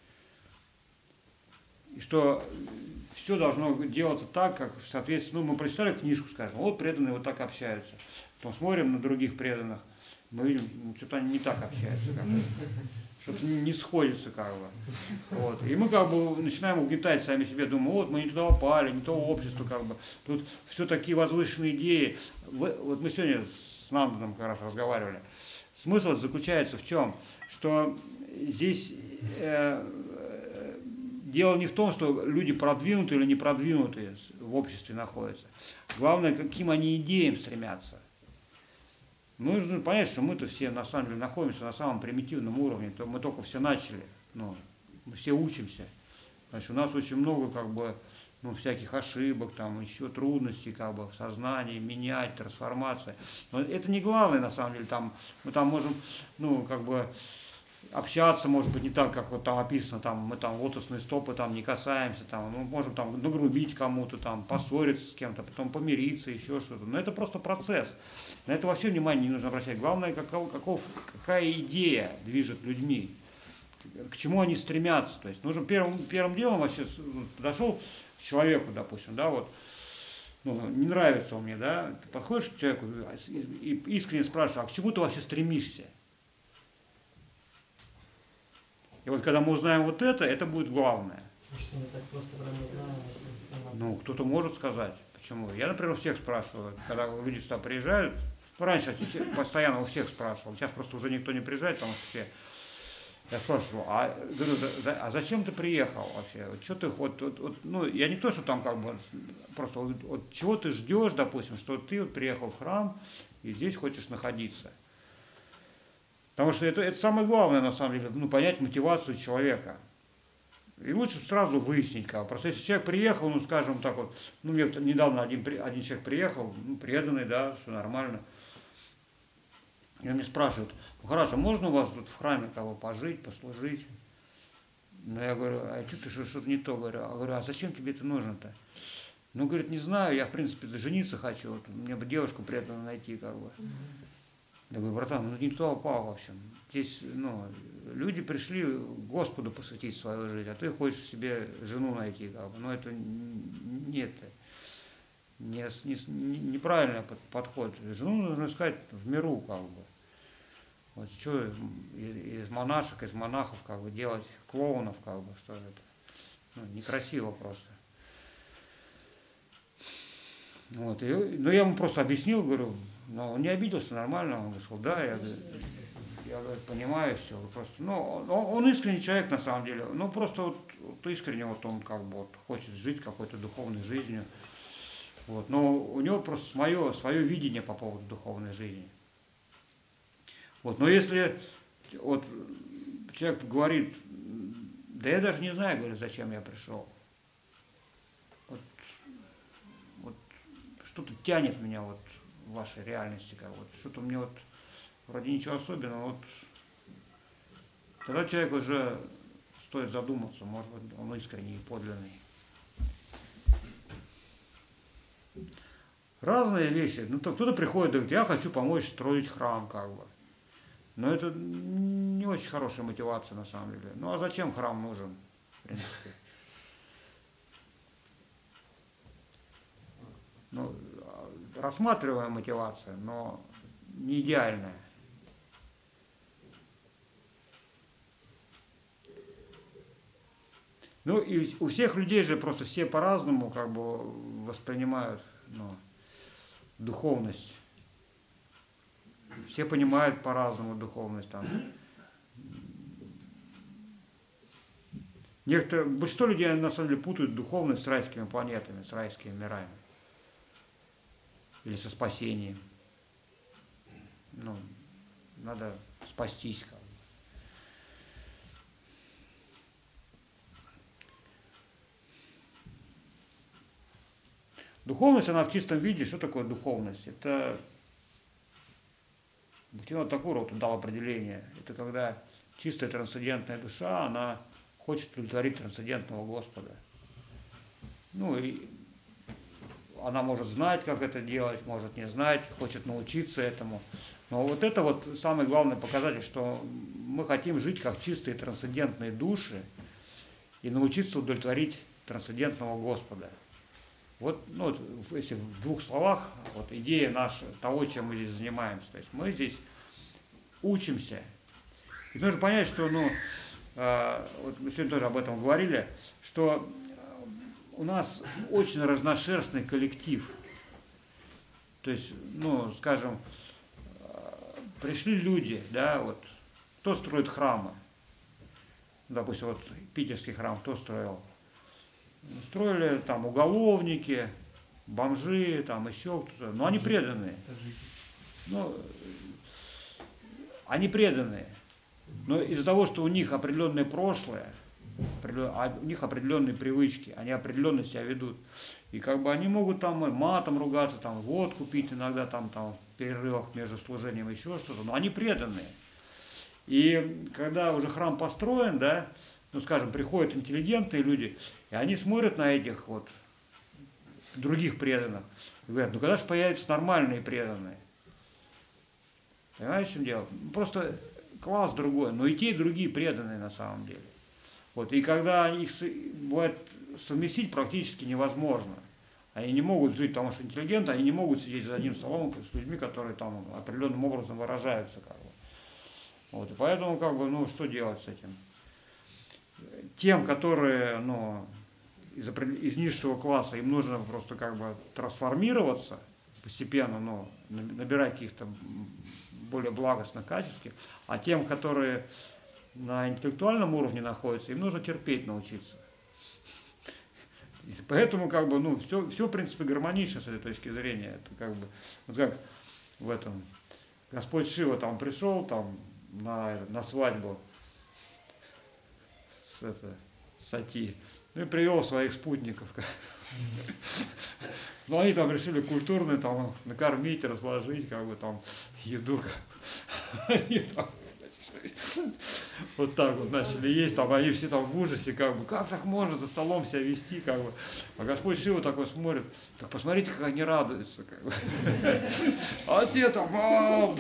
И что все должно делаться так, как в соответствии, ну, мы прочитали книжку, скажем, вот преданные вот так общаются. Потом смотрим на других преданных, мы видим, ну, что-то они не так общаются, что-то не сходится, как бы. Вот. И мы как бы начинаем угнетать сами себе, думаем, вот мы не туда попали, не то общество, как бы. Тут все такие возвышенные идеи. Вот мы сегодня с Нандом как раз разговаривали. Смысл заключается в чем? Что здесь дело не в том, что люди продвинутые или не продвинутые в обществе находятся. Главное, каким они идеям стремятся. Мы нужно понять, что мы-то все на самом деле находимся на самом примитивном уровне. Мы только все начали, ну, мы все учимся. Значит, у нас очень много как бы, ну, всяких ошибок, там, еще трудностей как бы, в сознании, менять, трансформация. Но это не главное на самом деле. Там, мы там можем, ну, как бы, общаться, может быть, не так, как вот там описано, там, мы там лотосные стопы там не касаемся, там, мы можем там нагрубить кому-то, там, поссориться с кем-то, потом помириться, еще что-то. Но это просто процесс. На это вообще внимание не нужно обращать. Главное, какая идея движет людьми, к чему они стремятся. То есть нужно первым делом вообще подошел к человеку, допустим, да, вот, ну, не нравится он мне, да, ты подходишь к человеку и искренне спрашиваешь, а к чему ты вообще стремишься? И вот когда мы узнаем вот это будет главное. Что мы так просто прям не знаем. Ну, кто-то может сказать. Почему? Я, например, всех спрашиваю, когда люди сюда приезжают. Ну, раньше постоянно у всех спрашивал. Сейчас просто уже никто не приезжает, потому что все. Я спрашивал, говорю, а зачем ты приехал вообще? Вот, что ты вот, ну, я не то, что там как бы просто вот чего ты ждешь, допустим, что ты вот приехал в храм и здесь хочешь находиться. Потому что это самое главное, на самом деле, ну, понять мотивацию человека. И лучше сразу выяснить, как. Просто если человек приехал, ну, скажем так вот, ну, мне недавно один человек приехал, ну, преданный, да, все нормально. И он мне спрашивает, ну, хорошо, можно у вас тут в храме кого пожить, послужить? Ну, я говорю, а я чувствую, что что-то не то, говорю, а зачем тебе это нужно-то? Ну, говорит, не знаю, я, в принципе, жениться хочу, вот, мне бы девушку преданную найти, как бы. Я говорю, братан, ну не туда упал, в общем. Здесь, ну, люди пришли Господу посвятить свою жизнь, а ты хочешь себе жену найти, как бы. Но это нет, неправильный подход. Жену нужно искать в миру, как бы. Вот что из монашек, из монахов, как бы, делать клоунов, как бы, что это. Ну, некрасиво просто. Вот, ну, я ему просто объяснил, говорю, но он не обиделся, нормально, он сказал, да, я говорю, понимаю все, просто, ну, он искренний человек на самом деле, ну, просто вот искренне вот он как бы вот хочет жить какой-то духовной жизнью, вот, но у него просто свое видение по поводу духовной жизни. Вот, но если вот человек говорит, да я даже не знаю, говорю, зачем я пришел, вот что-то тянет меня вот в вашей реальности, как вот что-то мне вот вроде ничего особенного, вот тогда человек уже стоит задуматься, может быть, он искренний и подлинный. Разные вещи. Ну, кто-то приходит и говорит, я хочу помочь строить храм, как бы. Но это не очень хорошая мотивация на самом деле. Ну а зачем храм нужен, в принципе? Ну, рассматриваемая мотивация, но не идеальная. Ну и у всех людей же просто все по-разному как бы воспринимают, ну, духовность. Все понимают по-разному духовность там. Большинство людей на самом деле путают духовность с райскими планетами, с райскими мирами. Или со спасением. Ну, надо спастись как бы. Духовность, она в чистом виде. Что такое духовность? Это Бхактивинода Тхакур вот дал определение. Это когда чистая трансцендентная душа, она хочет удовлетворить трансцендентного Господа. Ну и она может знать, как это делать, может не знать, хочет научиться этому. Но вот это вот самый главный показатель, что мы хотим жить как чистые трансцендентные души и научиться удовлетворить трансцендентного Господа. Вот, ну, если в двух словах, вот идея наша, того, чем мы здесь занимаемся. То есть мы здесь учимся. И нужно понять, что, ну, вот мы сегодня тоже об этом говорили, что у нас очень разношерстный коллектив. То есть, ну, скажем, пришли люди, да, вот, кто строит храмы, допустим, вот питерский храм, кто строил? Строили там уголовники, бомжи, там еще кто-то, но они преданные. Ну, они преданные. Но из-за того, что у них определенное прошлое, у них определенные привычки, они определенно себя ведут. И как бы они могут там матом ругаться, там водку пить иногда там в перерывах между служением, еще что-то, но они преданные. И когда уже храм построен, да, ну скажем, приходят интеллигентные люди, и они смотрят на этих вот других преданных и говорят, ну когда же появятся нормальные преданные? Понимаешь, в чем дело? Просто класс другой, но и те, и другие преданные на самом деле. Вот, и когда их бывает совместить практически невозможно. Они не могут жить, потому что интеллигенты, они не могут сидеть за одним столом с людьми, которые там определенным образом выражаются. Как бы. Вот, и поэтому, как бы, ну, что делать с этим? Тем, которые, ну, из низшего класса, им нужно просто как бы трансформироваться постепенно, ну, набирать каких-то более благостных качеств, а тем, которые на интеллектуальном уровне находятся, им нужно терпеть научиться. И поэтому, как бы, ну, все, в принципе, гармонично с этой точки зрения. Это как бы, вот как в этом, Господь Шива там пришел там на свадьбу с Сати, ну и привел своих спутников. Ну, они там решили культурно там накормить, разложить, как бы там еду. Они там вот так вот начали есть, там они все там в ужасе, как бы, как так можно за столом себя вести, как бы. А Господь Шива такой смотрит, так посмотрите, как они радуются, как бы. А те там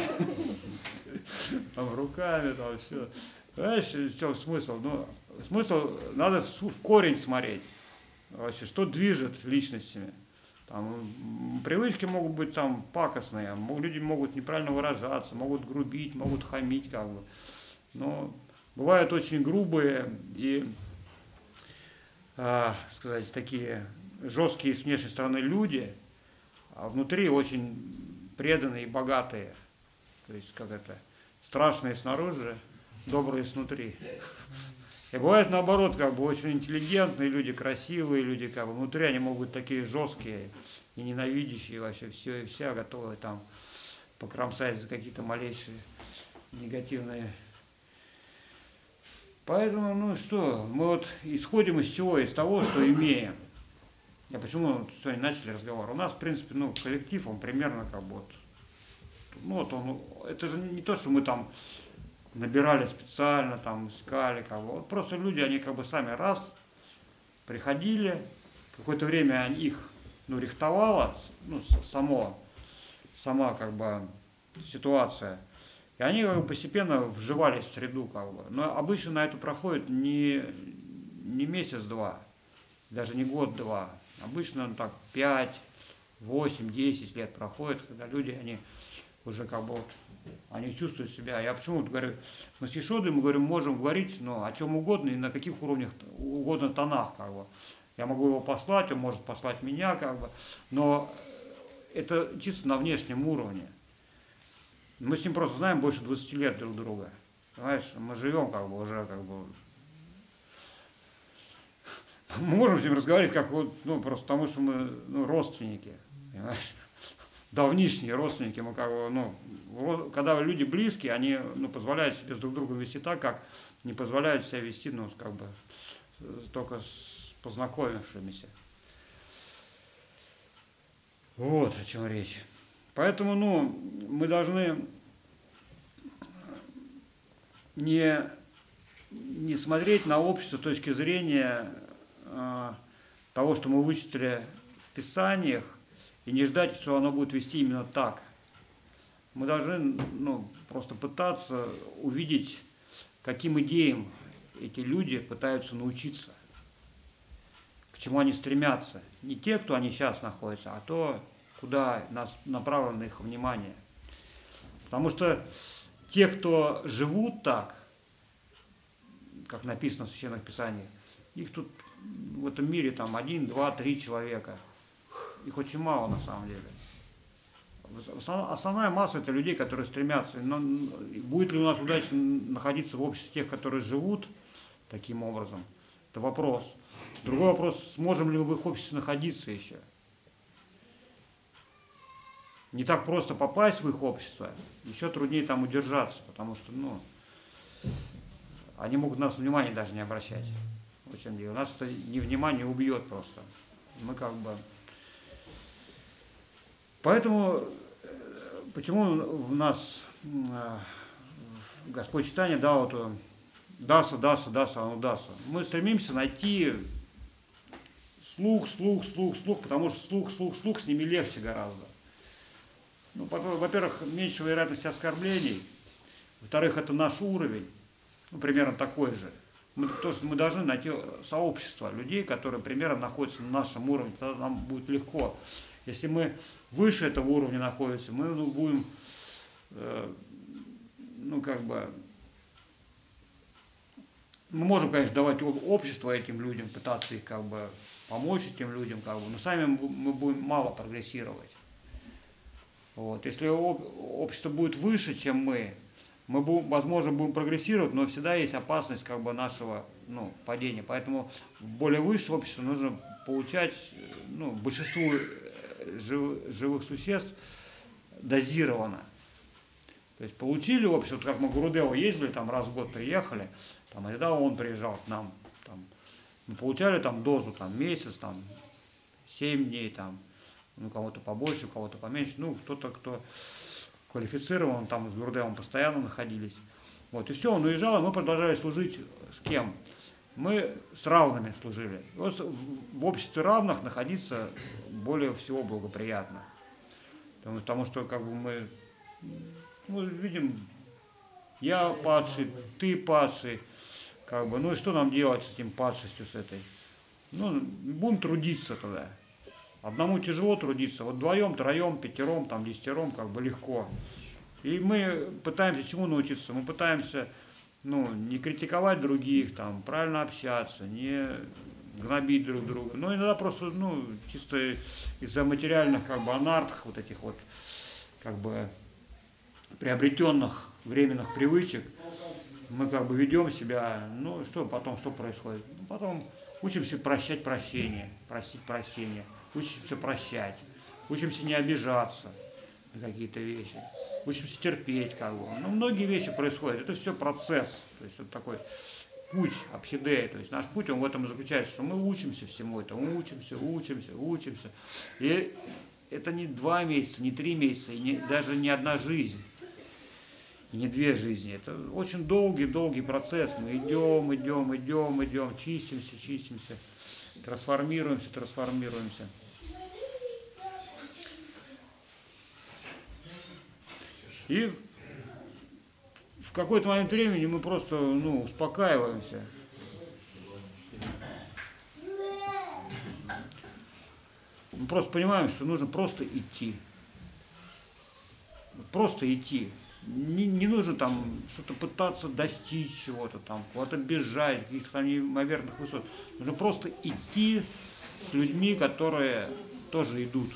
руками, там все. Понимаешь, в чем смысл? Ну, смысл, надо в корень смотреть. Вообще, что движет личностями. Там, привычки могут быть там пакостные, люди могут неправильно выражаться, могут грубить, могут хамить, как бы. Но бывают очень грубые и, сказать, такие жесткие с внешней стороны люди, а внутри очень преданные и богатые. То есть, как это, страшные снаружи, добрые снутри. И бывает наоборот, как бы очень интеллигентные люди, красивые люди, как бы внутри они могут быть такие жесткие и ненавидящие вообще все и вся, готовы там покромсать за какие-то малейшие негативные. Поэтому, ну что, мы вот исходим из чего? Из того, что имеем. А почему сегодня начали разговор? У нас, в принципе, ну, коллектив, он примерно как бы вот, ну вот он, это же не то, что мы там набирали специально, там искали, как бы. Вот просто люди, они как бы сами раз приходили, какое-то время их, ну, рихтовала, ну, сама как бы ситуация. И они как бы постепенно вживались в среду, как бы. Но обычно на это проходит не месяц-два, даже не год-два. Обычно так 5, 8, 10 лет проходит, когда люди, они уже как бы вот, они чувствуют себя. Я почему говорю, мы с Ешодой, мы говорим, можем говорить, ну, о чем угодно и на каких уровнях угодно тонах, как бы. Я могу его послать, он может послать меня, как бы, но это чисто на внешнем уровне. Мы с ним просто знаем больше 20 лет друг друга. Понимаешь, мы живем как бы уже как бы. Мы можем с ним разговаривать как вот, ну, просто потому что мы, ну, родственники, понимаешь? Давнишние родственники, мы как бы, ну, когда люди близкие, они, ну, позволяют себе с друг другом вести так, как не позволяют себя вести, ну, как бы, только с познакомившимися. Вот о чем речь. Поэтому, ну, мы должны не смотреть на общество с точки зрения того, что мы вычитали в Писаниях, и не ждать, что оно будет вести именно так. Мы должны просто пытаться увидеть, каким идеям эти люди пытаются научиться, к чему они стремятся. Не те, кто они сейчас находятся, а то, куда направлено их внимание. Потому что те, кто живут так, как написано в Священных Писаниях, их тут в этом мире там 1, 2, 3 человека. Их очень мало на самом деле. Основная масса это людей, которые стремятся. Но будет ли у нас удачно находиться в обществе тех, которые живут таким образом, это вопрос. Другой вопрос, сможем ли мы в их обществе находиться еще. Не так просто попасть в их общество, еще труднее там удержаться, потому что, они могут на нас внимания даже не обращать. Вот в чем дело. Нас это невнимание убьет просто. Мы как бы... Поэтому, почему в нас Господь читание дал эту даса, оно даса. Мы стремимся найти слух, потому что слух с ними легче гораздо. Во-первых, меньше вероятности оскорблений. Во-вторых, это наш уровень, примерно такой же. То, что мы должны найти сообщество людей, которые примерно находятся на нашем уровне, тогда нам будет легко. Если мы выше этого уровня находимся, мы будем, мы можем, конечно, давать общество этим людям, пытаться их помочь этим людям, но сами мы будем мало прогрессировать. Вот. Если общество будет выше, чем мы, возможно, будем прогрессировать, но всегда есть опасность нашего падения. Поэтому в более высшее общество нужно получать большинству живых существ дозированно. То есть получили общество, как мы в Гурудеву ездили, там раз в год приехали, там, и тогда он приезжал к нам, там, мы получали там дозу месяц, 7 дней, кого-то побольше, кого-то поменьше, кто-то, кто квалифицирован, там с Гурудевом постоянно находились. Вот, и все, он уезжал, и мы продолжали служить с кем? Мы с равными служили. В обществе равных находиться более всего благоприятно. Потому что мы видим, я падший, ты падший, и что нам делать с этим падшестью, с этой? Будем трудиться тогда. Одному тяжело трудиться, вот вдвоем, троем, пятером, десятером, легко. И мы пытаемся чему научиться? Мы пытаемся, не критиковать других, правильно общаться, не гнобить друг друга. Но иногда просто, чисто из-за материальных, анархов, вот этих вот, приобретенных временных привычек, мы ведем себя, что происходит? Потом учимся прощать прощение, простить прощение, учимся прощать, учимся не обижаться на какие-то вещи, учимся терпеть, многие вещи происходят, это все процесс, то есть это такой путь абхидея, то есть наш путь, он в этом и заключается, что мы учимся всему этому, учимся, и это не 2 месяца, не 3 месяца, и даже не 1 жизнь. И не 2 жизни. Это очень долгий процесс. Мы идем, чистимся, трансформируемся. И в какой-то момент времени мы просто успокаиваемся. Мы просто понимаем, что нужно просто идти. Просто идти. Не нужно что-то пытаться достичь чего-то, куда-то бежать, каких-то неимоверных высот. Нужно просто идти с людьми, которые тоже идут.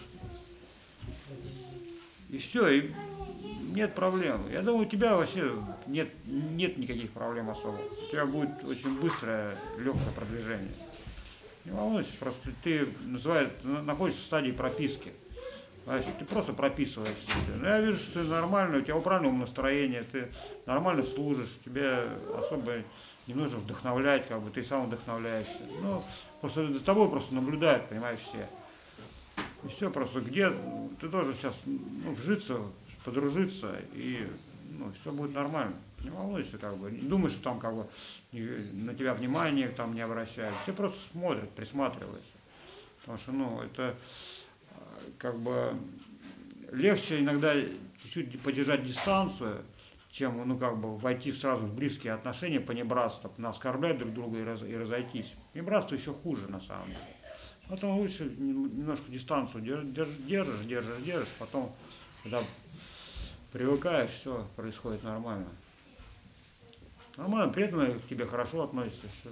И все, и нет проблем. Я думаю, у тебя вообще нет никаких проблем особо. У тебя будет очень быстрое, легкое продвижение. Не волнуйся, просто ты находишься в стадии прописки. Значит, ты просто прописываешь. Я вижу, что ты нормально, у тебя правильное настроение, ты нормально служишь, тебе особо не нужно вдохновлять, ты сам вдохновляешься. Просто за тобой просто наблюдают, понимаешь, все. И все, просто где ты должен сейчас вжиться, подружиться, и все будет нормально. Не волнуйся, как бы, не думай, что там как бы на тебя внимание там не обращают. Все просто смотрят, присматриваются. Потому что, ну, это как бы легче иногда чуть-чуть поддержать дистанцию, чем, ну, как бы войти сразу в близкие отношения, понебратство, оскорблять друг друга и разойтись. Понебратство еще хуже, на самом деле. Поэтому лучше немножко дистанцию держишь, потом, когда привыкаешь, все происходит нормально. Нормально, преданно к тебе хорошо относится. Все.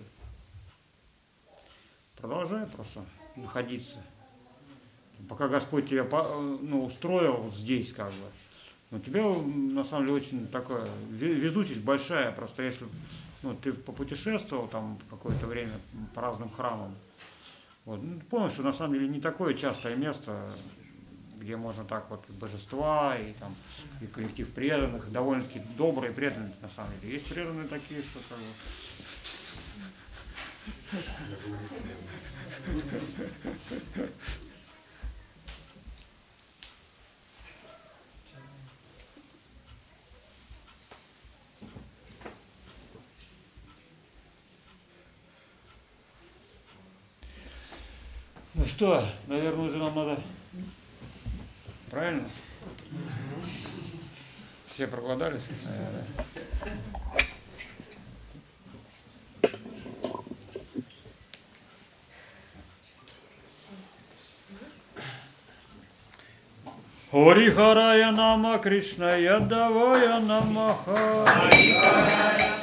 Продолжай просто находиться. Пока Господь тебя, ну, устроил вот здесь, как бы. Но у тебя, на самом деле, очень такая везучесть большая. Просто если, ну, ты попутешествовал там какое-то время по разным храмам, вот, ну, ты понял, что на самом деле не такое частое место, где можно так вот божества и там и коллектив преданных, довольно-таки добрые преданные на самом деле. Есть преданные такие, что как бы... Ну что, наверное, уже нам надо... Правильно? Все проголодались? Хари Харая Нама Кришна Ядавая Намаха.